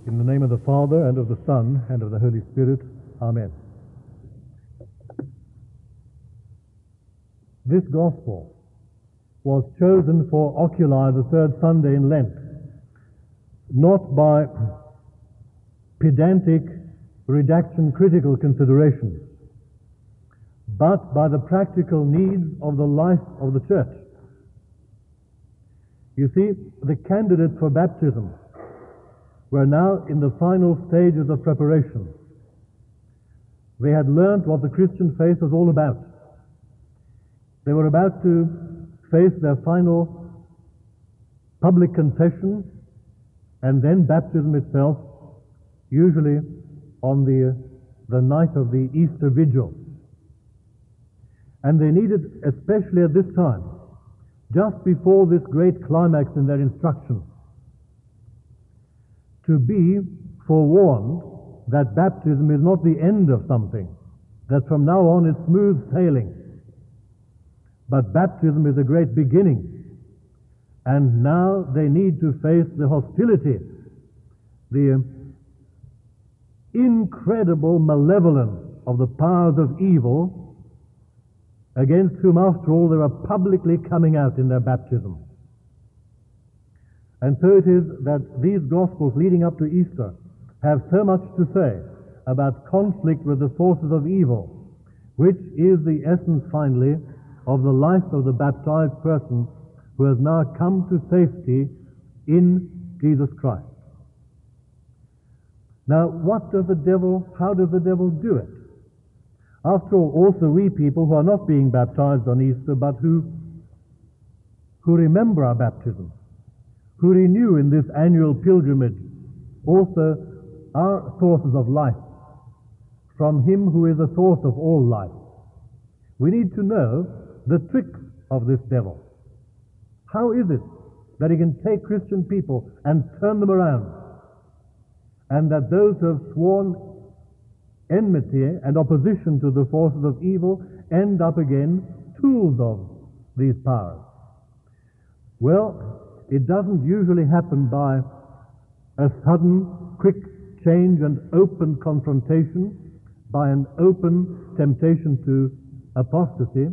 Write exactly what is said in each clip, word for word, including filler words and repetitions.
In the name of the Father, and of the Son, and of the Holy Spirit. Amen. This Gospel was chosen for oculi the third Sunday in Lent, not by pedantic redaction critical considerations, but by the practical needs of the life of the Church. You see, the candidates for baptism were now in the final stages of preparation. They had learnt what the Christian faith was all about. They were about to face their final public confession and then baptism itself, usually on the, the night of the Easter Vigil. And they needed, especially at this time, just before this great climax in their instruction, to be forewarned that baptism is not the end of something, that from now on it's smooth sailing, but baptism is a great beginning. And now they need to face the hostility, the incredible malevolence of the powers of evil, against whom, after all, they are publicly coming out in their baptism. And so it is that these Gospels leading up to Easter have so much to say about conflict with the forces of evil, which is the essence, finally, of the life of the baptized person who has now come to safety in Jesus Christ. Now, what does the devil, how does the devil do it? After all, also we people who are not being baptized on Easter, but who, who remember our baptism, who renew in this annual pilgrimage also our sources of life from Him who is the source of all life. We need to know the tricks of this devil. How is it that he can take Christian people and turn them around, and that those who have sworn enmity and opposition to the forces of evil end up again tools of these powers? Well, it doesn't usually happen by a sudden, quick change and open confrontation, by an open temptation to apostasy.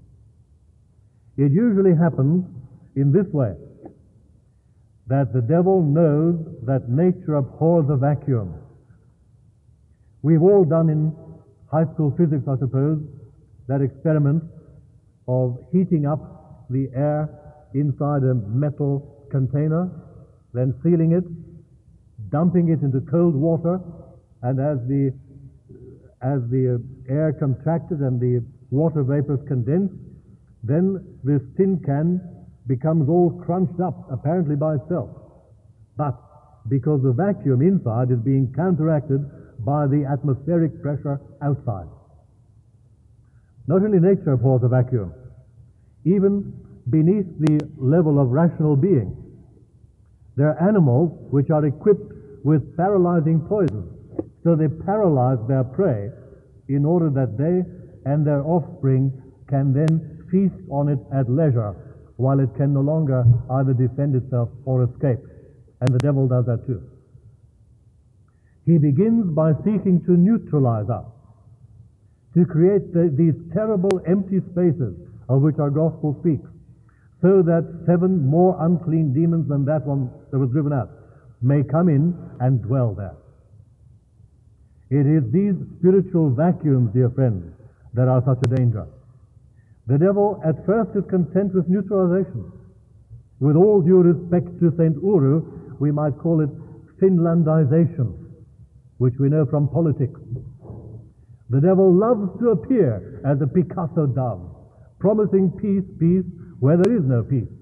It usually happens in this way, that the devil knows that nature abhors a vacuum. We've all done in high school physics, I suppose, that experiment of heating up the air inside a metal container, then sealing it, dumping it into cold water, and as the as the air contracted and the water vapors condensed, then this tin can becomes all crunched up, apparently by itself. But because the vacuum inside is being counteracted by the atmospheric pressure outside. Not only nature abhors a vacuum, even beneath the level of rational being, there are animals which are equipped with paralyzing poison. So they paralyze their prey in order that they and their offspring can then feast on it at leisure, while it can no longer either defend itself or escape. And the devil does that too. He begins by seeking to neutralize us, to create the, these terrible empty spaces of which our gospel speaks, so that seven more unclean demons than that one that was driven out may come in and dwell there. It is these spiritual vacuums, dear friends, that are such a danger. The devil at first is content with neutralization. With all due respect to Saint Uru, we might call it Finlandization, which we know from politics. The devil loves to appear as a Picasso dove, promising peace, peace, where there is no peace.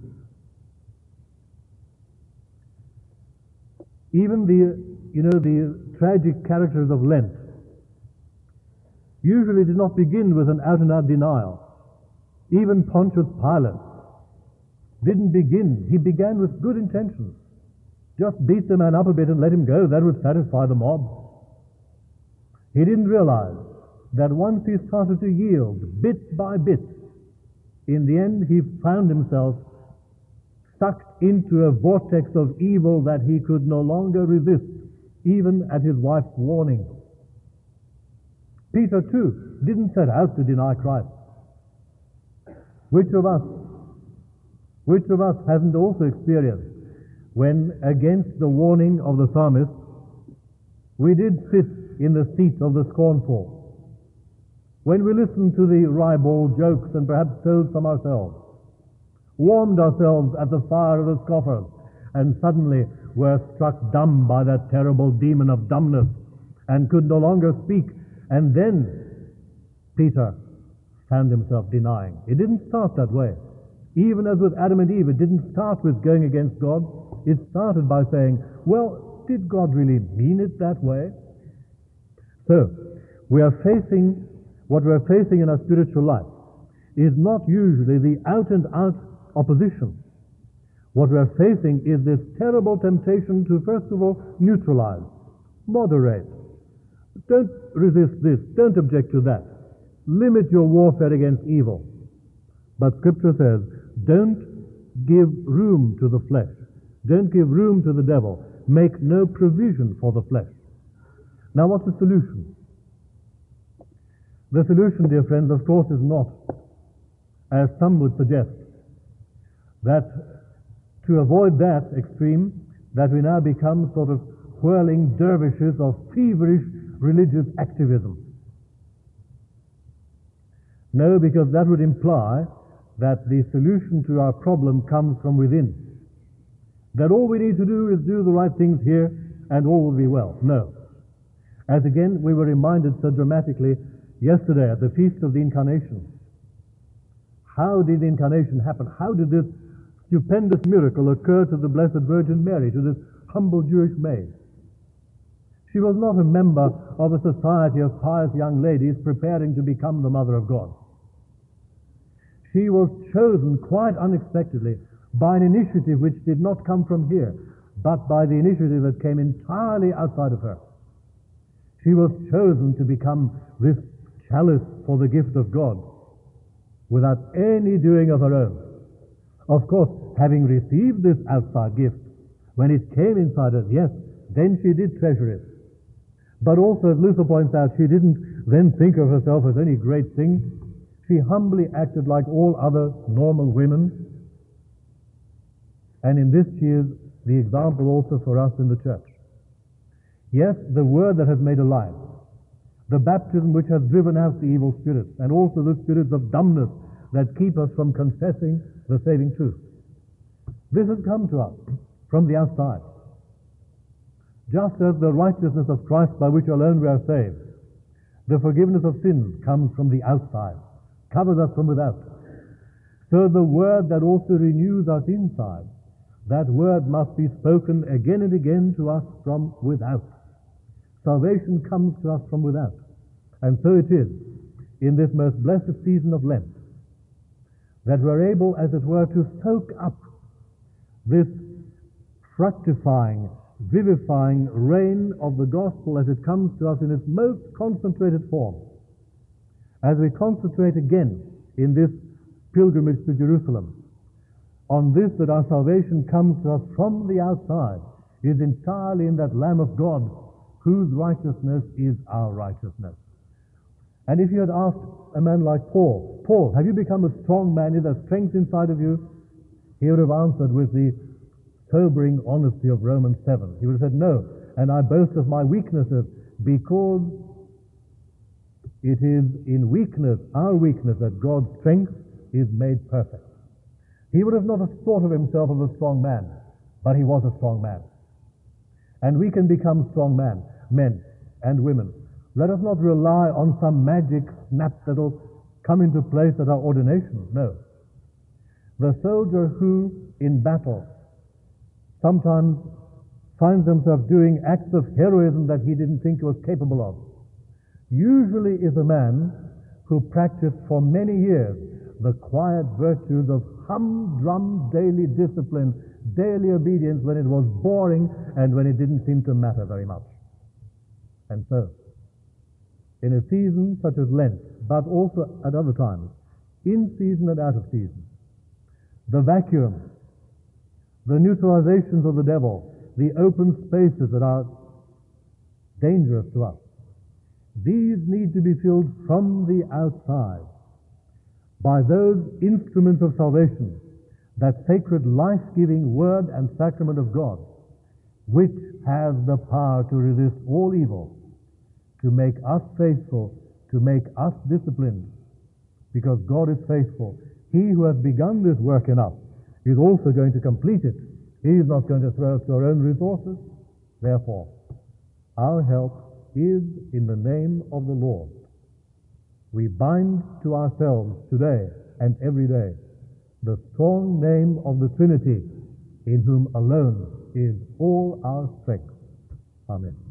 Even the, you know, the tragic characters of Lent usually did not begin with an out-and-out denial. Even Pontius Pilate didn't begin. He began with good intentions. Just beat the man up a bit and let him go. That would satisfy the mob. He didn't realize that once he started to yield, bit by bit, in the end he found himself sucked into a vortex of evil that he could no longer resist, even at his wife's warning. Peter, too, didn't set out to deny Christ. Which of us, which of us hasn't also experienced when, against the warning of the psalmist, we did sit in the seat of the scornful, when we listened to the ribald jokes and perhaps told some ourselves, warmed ourselves at the fire of the scoffers, and suddenly were struck dumb by that terrible demon of dumbness and could no longer speak. And then Peter found himself denying. It didn't start that way. Even as with Adam and Eve, it didn't start with going against God. It started by saying, well, did God really mean it that way? So, we are facing, what we are facing in our spiritual life is not usually the out and out opposition. What we are facing is this terrible temptation to, first of all, neutralize, moderate. Don't resist this, don't object to that. Limit your warfare against evil. But Scripture says, don't give room to the flesh. Don't give room to the devil. Make no provision for the flesh. Now, what's the solution? The solution, dear friends, of course, is not, as some would suggest, that to avoid that extreme, that we now become sort of whirling dervishes of feverish religious activism. No, because that would imply that the solution to our problem comes from within. That all we need to do is do the right things here and all will be well. No. As again we were reminded so dramatically yesterday at the Feast of the Incarnation. How did the Incarnation happen? How did this stupendous miracle occur to the Blessed Virgin Mary, to this humble Jewish maid? She was not a member of a society of pious young ladies preparing to become the Mother of God. She was chosen quite unexpectedly by an initiative which did not come from here, but by the initiative that came entirely outside of her. She was chosen to become this chalice for the gift of God without any doing of her own. Of course, having received this outside gift, when it came inside her, yes, then she did treasure it. But also, as Luther points out, she didn't then think of herself as any great thing. She humbly acted like all other normal women. And in this she is the example also for us in the church. Yes, the word that has made alive, the baptism which has driven out the evil spirits, and also the spirits of dumbness that keep us from confessing the saving truth. This has come to us from the outside. Just as the righteousness of Christ by which alone we are saved, the forgiveness of sins comes from the outside, covers us from without. So the word that also renews us inside, that word must be spoken again and again to us from without. Salvation comes to us from without. And so it is in this most blessed season of Lent that we're able, as it were, to soak up this fructifying, vivifying rain of the gospel as it comes to us in its most concentrated form. As we concentrate again in this pilgrimage to Jerusalem, on this that our salvation comes to us from the outside, is entirely in that Lamb of God, whose righteousness is our righteousness. And if you had asked a man like Paul, Paul, have you become a strong man? Is there strength inside of you? He would have answered with the sobering honesty of Romans seven. He would have said, no, and I boast of my weaknesses, because it is in weakness, our weakness, that God's strength is made perfect. He would have not have thought of himself as a strong man, but he was a strong man. And we can become strong man, men and women. Let us not rely on some magic snap that'll come into place at our ordination. No. The soldier who, in battle, sometimes finds himself doing acts of heroism that he didn't think he was capable of, usually is a man who practiced for many years the quiet virtues of humdrum daily discipline, daily obedience when it was boring and when it didn't seem to matter very much. And so, in a season such as Lent, but also at other times, in season and out of season, the vacuum, the neutralizations of the devil, the open spaces that are dangerous to us. These need to be filled from the outside by those instruments of salvation, that sacred life-giving word and sacrament of God, which has the power to resist all evil, to make us faithful, to make us disciplined, because God is faithful. He who has begun this work in us is also going to complete it. He is not going to throw us to our own resources. Therefore, our help is in the name of the Lord. We bind to ourselves today and every day the strong name of the Trinity, in whom alone is all our strength. Amen.